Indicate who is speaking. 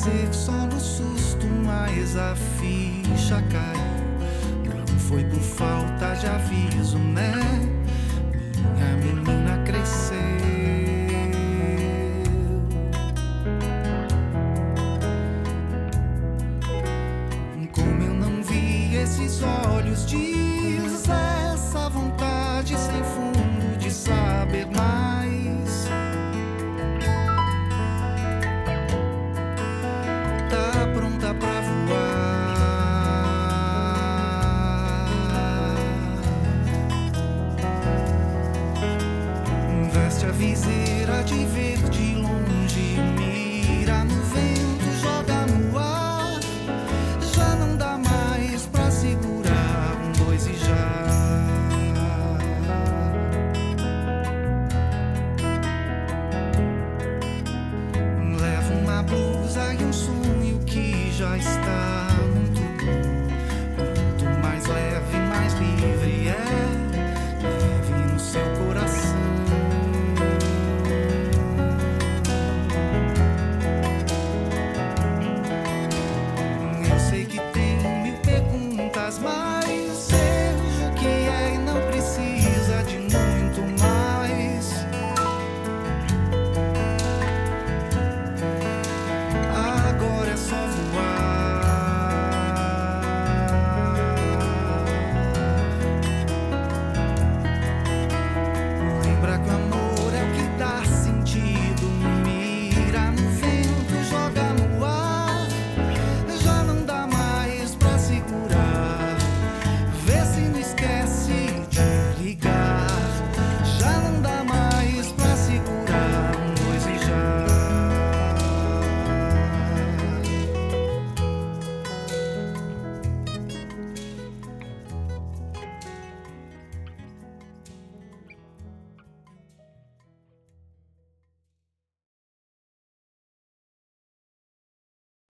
Speaker 1: dizer só no susto, mas a ficha caiu. Não foi por falta de aviso, né? Minha menina cresceu. Como eu não vi esses olhos, diz essa vontade sem fundo de saber mais. Tá pronta pra voar. Veste a viseira de ver de longe, mira no vento, joga no ar. Já não dá mais pra segurar um, dois e já. Leva uma blusa e um sonho que já está